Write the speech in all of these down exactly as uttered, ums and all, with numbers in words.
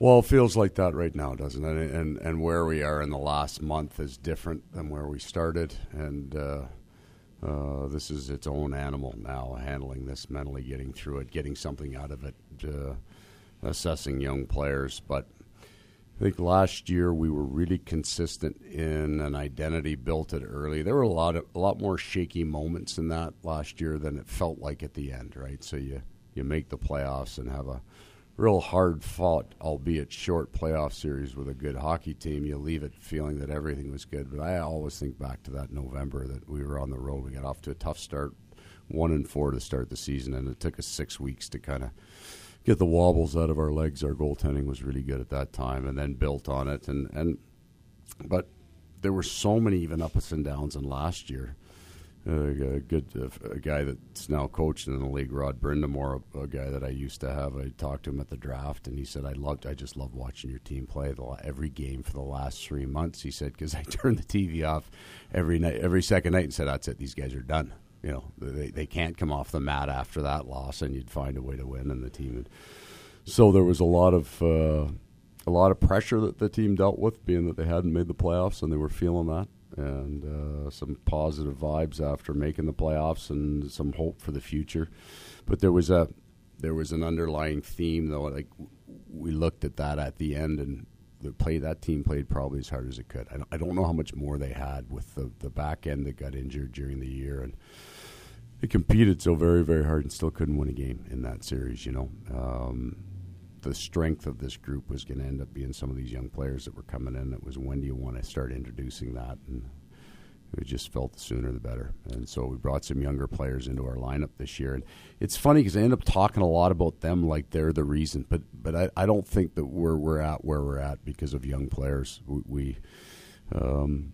Well, it feels like that right now, doesn't it? And and where we are in the last month is different than where we started. And uh, uh, this is its own animal now, handling this mentally, getting through it, getting something out of it, uh, assessing young players. But I think last year we were really consistent in an identity, built it early. There were a lot of a lot more shaky moments in that last year than it felt like at the end, right? So you, you make the playoffs and have a real hard-fought, albeit short, playoff series with a good hockey team. You leave it feeling that everything was good. But I always think back to that November that we were on the road. We got off to a tough start, one and four to start the season, and it took us six weeks to kind of get the wobbles out of our legs. Our goaltending was really good at that time, and then built on it. And, and but there were so many even ups and downs in last year. Uh, a good uh, a guy that's now coaching in the league, Rod Brindamore, a, a guy that I used to have. I talked to him at the draft, and he said, "I loved, I just love watching your team play the, every game for the last three months." He said, "Because I turned the T V off every night, every second night, and said, that's it. These guys are done. You know, they they can't come off the mat after that loss, and you'd find a way to win." And the team, would. So there was a lot of uh, a lot of pressure that the team dealt with, being that they hadn't made the playoffs, and they were feeling that. And uh, some positive vibes after making the playoffs, and some hope for the future. But there was a there was an underlying theme, though. Like, we looked at that at the end, and the play that team played probably as hard as it could. I don't, I don't know how much more they had with the, the back end that got injured during the year, and they competed so very, very hard and still couldn't win a game in that series. You know, um, the strength of this group was going to end up being some of these young players that were coming in. It was, when do you want to start introducing that? And we just felt the sooner the better. And so we brought some younger players into our lineup this year. And it's funny because I end up talking a lot about them like they're the reason. But but I, I don't think that we're we're at where we're at because of young players. We, we um,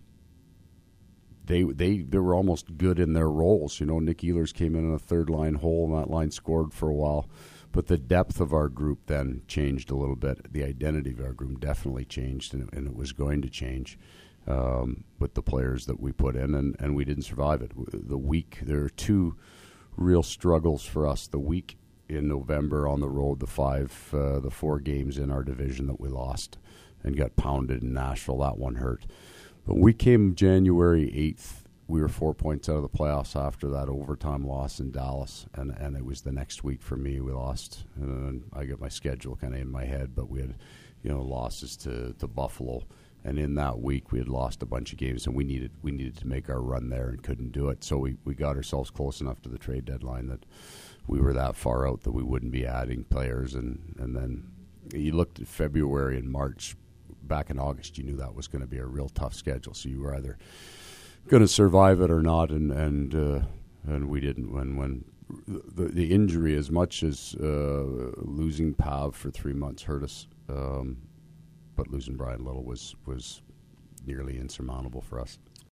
they they they were almost good in their roles. You know, Nick Ehlers came in on a third line hole, and that line scored for a while. But the depth of our group then changed a little bit. The identity of our group definitely changed, and, and it was going to change um, with the players that we put in, and, and we didn't survive it. The week, there are two real struggles for us. The week in November on the road, the five, uh, the four games in our division that we lost and got pounded in Nashville, that one hurt. But we came January eighth. We were four points out of the playoffs after that overtime loss in Dallas, and, and it was the next week for me. We lost, and I got my schedule kind of in my head, but we had, you know, losses to, to Buffalo, and in that week we had lost a bunch of games, and we needed we needed to make our run there and couldn't do it. So we, we got ourselves close enough to the trade deadline that we were that far out that we wouldn't be adding players, and, and then you looked at February and March. Back in August, you knew that was going to be a real tough schedule, so you were either going to survive it or not, and and uh, and we didn't. When when the, the injury, as much as uh, losing Pav for three months hurt us, um, but losing Brian Little was was nearly insurmountable for us.